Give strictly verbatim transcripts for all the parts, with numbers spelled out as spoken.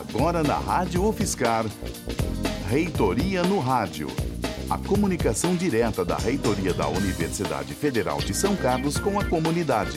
Agora na Rádio UFSCar, Reitoria no Rádio. A comunicação direta da Reitoria da Universidade Federal de São Carlos com a comunidade.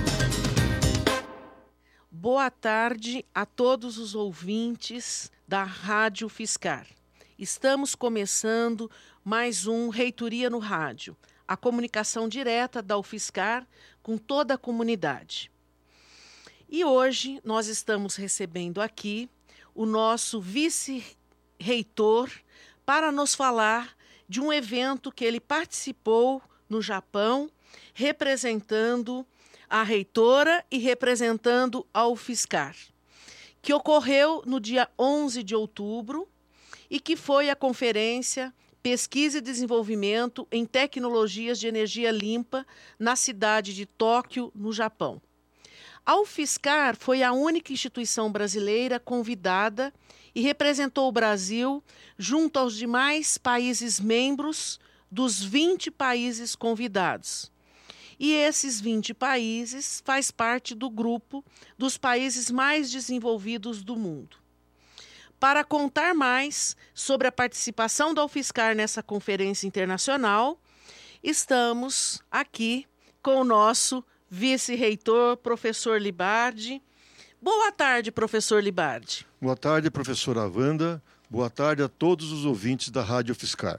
Boa tarde a todos os ouvintes da Rádio UFSCar. Estamos começando mais um Reitoria no Rádio, a comunicação direta da UFSCar com toda a comunidade. E hoje nós estamos recebendo aqui o nosso vice-reitor para nos falar de um evento que ele participou no Japão, representando a reitora e representando a UFSCar, que ocorreu no dia onze de outubro e que foi a conferência Pesquisa e Desenvolvimento em Tecnologias de Energia Limpa na cidade de Tóquio, no Japão. A UFSCar foi a única instituição brasileira convidada e representou o Brasil junto aos demais países membros dos vinte países convidados. E esses vinte países faz parte do grupo dos países mais desenvolvidos do mundo. Para contar mais sobre a participação da UFSCar nessa conferência internacional, estamos aqui com o nosso vice-reitor, professor Libardi. Boa tarde, professor Libardi. Boa tarde, professora Wanda. Boa tarde a todos os ouvintes da Rádio UFSCar.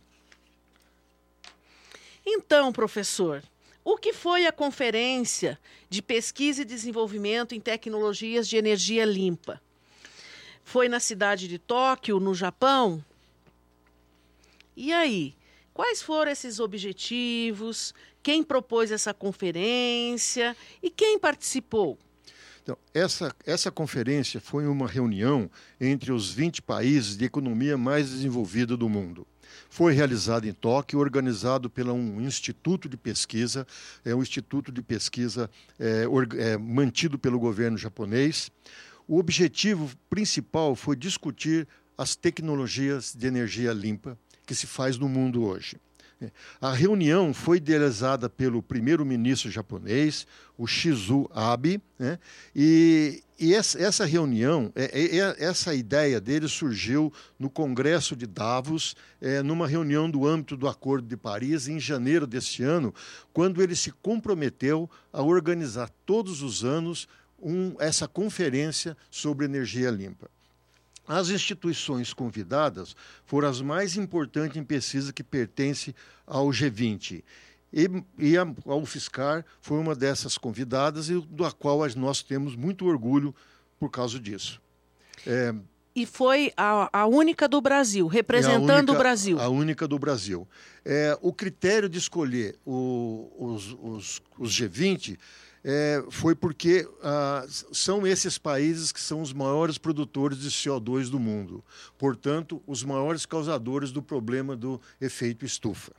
Então, professor, o que foi a Conferência de Pesquisa e Desenvolvimento em Tecnologias de Energia Limpa? Foi na cidade de Tóquio, no Japão? E aí, quais foram esses objetivos? Quem propôs essa conferência e quem participou? Então, essa, essa conferência foi uma reunião entre os vinte países de economia mais desenvolvida do mundo. Foi realizada em Tóquio, organizado por um instituto de pesquisa, é um instituto de pesquisa é, or, é, mantido pelo governo japonês. O objetivo principal foi discutir as tecnologias de energia limpa que se faz no mundo hoje. A reunião foi idealizada pelo primeiro-ministro japonês, o Shinzo Abe, né? e, e essa, essa reunião, é, é, essa ideia dele surgiu no Congresso de Davos, é, numa reunião do âmbito do Acordo de Paris, em janeiro deste ano, quando ele se comprometeu a organizar todos os anos um, essa conferência sobre energia limpa. As instituições convidadas foram as mais importantes em pesquisa que pertence ao G vinte. E, e a, a UFSCar foi uma dessas convidadas e da qual nós temos muito orgulho por causa disso. É, e foi a, a única do Brasil, representando única, o Brasil. A única do Brasil. É, o critério de escolher o, os, os, os G vinte... É, foi porque ah, são esses países que são os maiores produtores de C O dois do mundo. Portanto, os maiores causadores do problema do efeito estufa.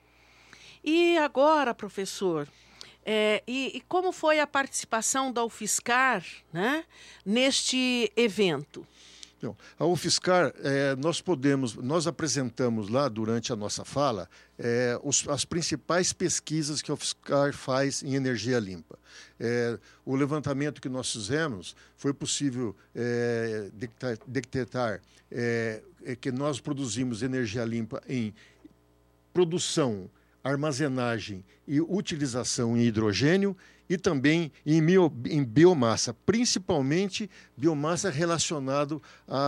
E agora, professor, é, e, e como foi a participação da UFSCar, né, neste evento? Então, a UFSCar, é, nós podemos, nós apresentamos lá durante a nossa fala é, os, as principais pesquisas que a UFSCar faz em energia limpa. É, o levantamento que nós fizemos foi possível é, detectar é, é que nós produzimos energia limpa em produção, armazenagem e utilização em hidrogênio e também em, bio, em biomassa, principalmente biomassa relacionada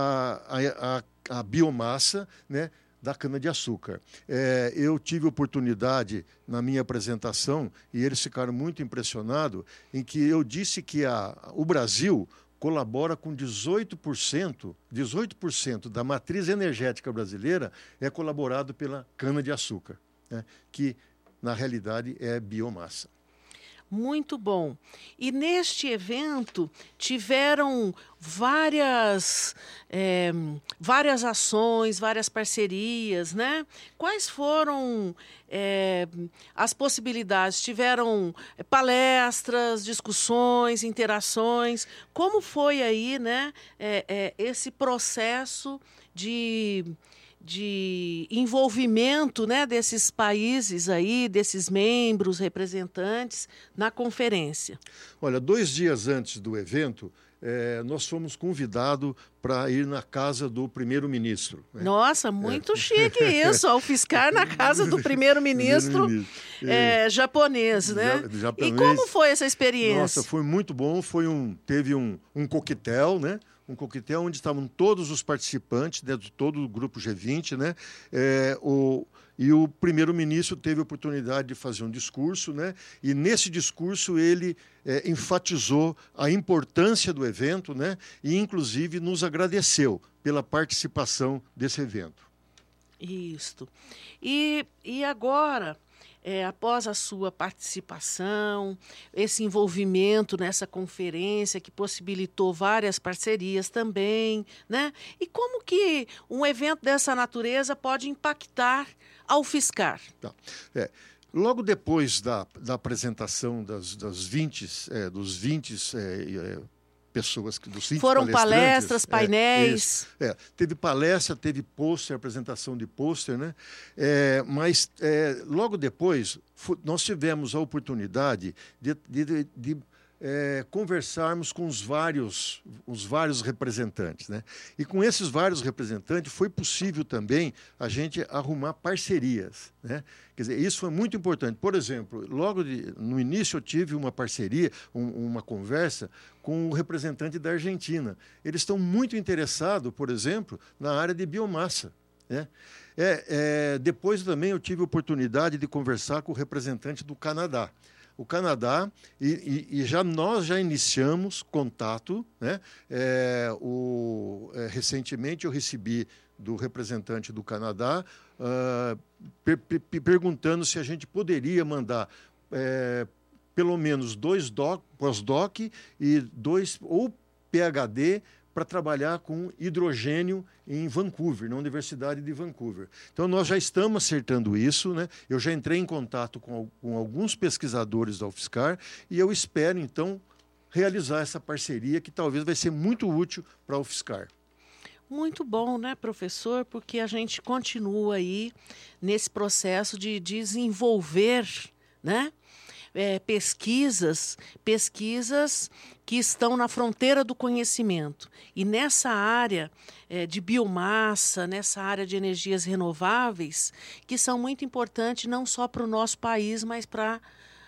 à, à, à biomassa, né, da cana-de-açúcar. É, eu tive oportunidade na minha apresentação, e eles ficaram muito impressionados, em que eu disse que a, o Brasil colabora com dezoito por cento, dezoito por cento da matriz energética brasileira é colaborado pela cana-de-açúcar, né, que na realidade é biomassa. Muito bom. E neste evento tiveram várias, é, várias ações, várias parcerias, né? Quais foram é, as possibilidades? Tiveram palestras, discussões, interações. Como foi aí, né, é, é, esse processo de... de envolvimento, né, desses países aí, desses membros, representantes, na conferência? Olha, dois dias antes do evento, é, nós fomos convidados para ir na casa do primeiro-ministro. Né? Nossa, muito é. chique isso, ao UFSCar na casa do primeiro-ministro é, é, japonês, né? Ja, japonês. E como foi essa experiência? Nossa, foi muito bom, foi um, teve um, um coquetel, né? Um coquetel onde estavam todos os participantes, né, de todo o grupo G vinte, né? É, o, e o primeiro-ministro teve a oportunidade de fazer um discurso, né? E nesse discurso ele é, enfatizou a importância do evento, né? E inclusive nos agradeceu pela participação desse evento. Isso. E, e agora... É, após a sua participação, esse envolvimento nessa conferência que possibilitou várias parcerias também, né? E como que um evento dessa natureza pode impactar a UFSCar? Tá. É, logo depois da, da apresentação das, das vinte, é, dos vinte... É, é, pessoas dos vinte foram palestras, painéis. É, é, teve palestra, teve pôster, apresentação de pôster, né? É, mas é, logo depois nós tivemos a oportunidade de, de, de, de é, conversarmos com os vários, os vários representantes, né? E com esses vários representantes foi possível também a gente arrumar parcerias, né? Quer dizer, isso foi muito importante. Por exemplo, logo de, no início eu tive uma parceria, um, uma conversa com o representante da Argentina. Eles estão muito interessados, por exemplo, na área de biomassa, né? É, é, depois também eu tive a oportunidade de conversar com o representante do Canadá. O Canadá, e, e, e já, nós já iniciamos contato, né? É, o, é, recentemente eu recebi do representante do Canadá uh, per, per, perguntando se a gente poderia mandar é, pelo menos dois doc, pós-doc e dois ou PhD para trabalhar com hidrogênio em Vancouver, na Universidade de Vancouver. Então, nós já estamos acertando isso, né? Eu já entrei em contato com, com alguns pesquisadores da UFSCar e eu espero, então, realizar essa parceria que talvez vai ser muito útil para a UFSCar. Muito bom, né, professor? Porque a gente continua aí nesse processo de desenvolver, né? É, pesquisas, pesquisas que estão na fronteira do conhecimento. E nessa área é, de biomassa, nessa área de energias renováveis, que são muito importantes não só para o nosso país, mas para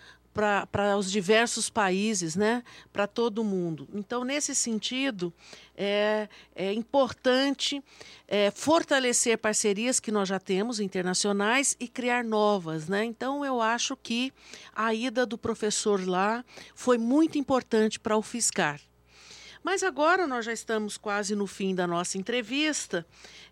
para os diversos países, né? Para todo mundo. Então, nesse sentido, é, é importante é, fortalecer parcerias que nós já temos internacionais e criar novas, né? Então, eu acho que a ida do professor lá foi muito importante para o UFSCar. Mas agora nós já estamos quase no fim da nossa entrevista,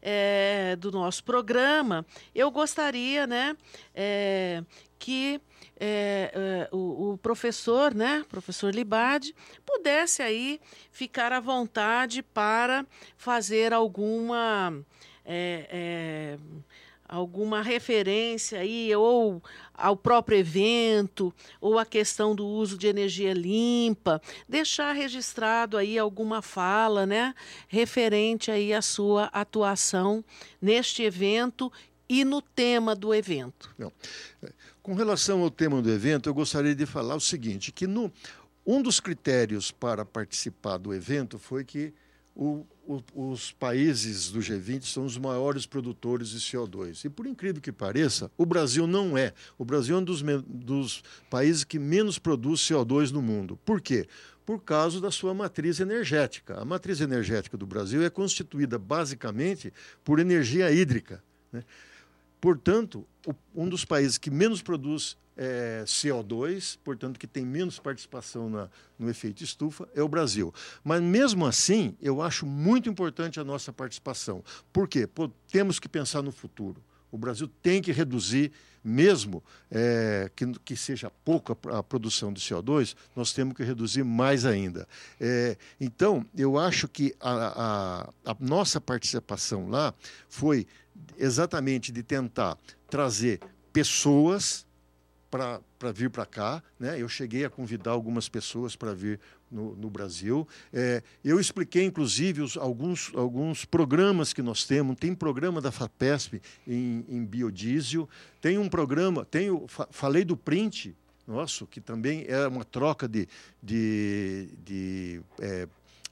é, do nosso programa. Eu gostaria, né, é, que é, é, o, o professor, né, professor Libadi, pudesse aí ficar à vontade para fazer alguma... É, é, alguma referência aí, ou ao próprio evento, ou a questão do uso de energia limpa, deixar registrado aí alguma fala, né, referente aí à sua atuação neste evento e no tema do evento. Não. Com relação ao tema do evento, eu gostaria de falar o seguinte, que no, um dos critérios para participar do evento foi que o os países do G vinte são os maiores produtores de C O dois. E, por incrível que pareça, o Brasil não é. O Brasil é um dos, dos países que menos produz C O dois no mundo. Por quê? Por causa da sua matriz energética. A matriz energética do Brasil é constituída basicamente por energia hídrica, né? Portanto, um dos países que menos produz é, C O dois, portanto, que tem menos participação na, no efeito estufa, é o Brasil. Mas, mesmo assim, eu acho muito importante a nossa participação. Por quê? Pô, temos que pensar no futuro. O Brasil tem que reduzir, mesmo é, que, que seja pouca a produção de C O dois, nós temos que reduzir mais ainda. É, então, eu acho que a, a, a nossa participação lá foi exatamente de tentar trazer pessoas para vir para cá, né? Eu cheguei a convidar algumas pessoas para vir no, no Brasil. É, eu expliquei, inclusive, os, alguns, alguns programas que nós temos. Tem programa da FAPESP em, em biodiesel, tem um programa, tem o, fa, falei do print, nosso, que também é uma troca de, de, de é,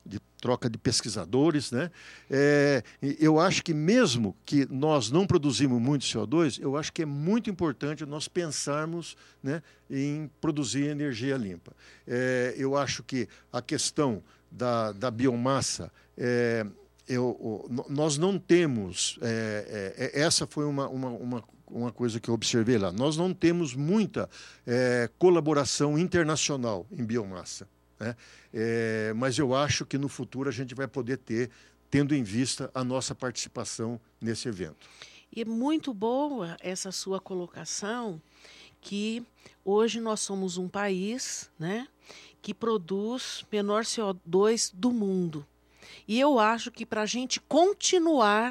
de troca de pesquisadores, né? É, eu acho que mesmo que nós não produzimos muito C O dois, eu acho que é muito importante nós pensarmos, né, em produzir energia limpa. É, eu acho que a questão da, da biomassa, é, eu, nós não temos, é, é, essa foi uma, uma, uma, uma coisa que eu observei lá, nós não temos muita é, colaboração internacional em biomassa. Né? É, mas eu acho que no futuro a gente vai poder ter, tendo em vista a nossa participação nesse evento. E é muito boa essa sua colocação, que hoje nós somos um país, né, que produz menor C O dois do mundo. E eu acho que para a gente continuar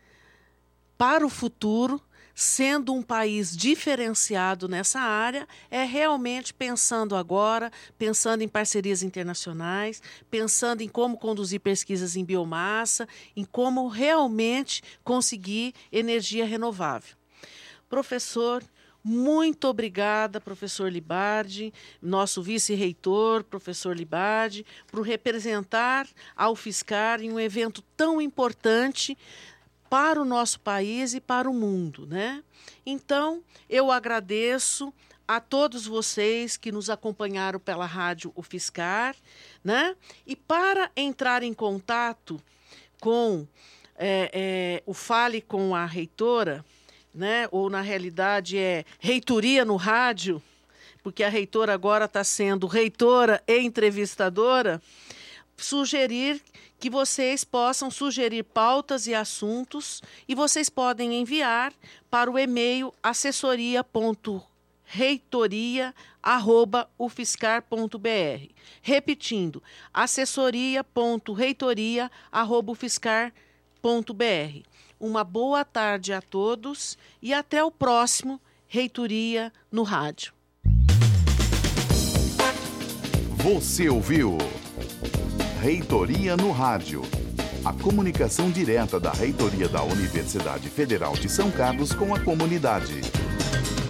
para o futuro, sendo um país diferenciado nessa área, é realmente pensando agora, pensando em parcerias internacionais, pensando em como conduzir pesquisas em biomassa, em como realmente conseguir energia renovável. Professor, muito obrigada, professor Libardi, nosso vice-reitor, professor Libardi, por representar a UFSCar em um evento tão importante para o nosso país e para o mundo, né? Então, eu agradeço a todos vocês que nos acompanharam pela rádio UFSCar, né? E para entrar em contato com é, é, o Fale com a Reitora, né? Ou na realidade é Reitoria no Rádio, porque a reitora agora está sendo reitora e entrevistadora, sugerir que vocês possam sugerir pautas e assuntos, e vocês podem enviar para o e-mail assessoria ponto reitoria arroba ufscar ponto br. Repetindo, assessoria ponto reitoria arroba ufscar ponto br. Uma boa tarde a todos e até o próximo Reitoria no Rádio. Você ouviu Reitoria no Rádio. A comunicação direta da Reitoria da Universidade Federal de São Carlos com a comunidade.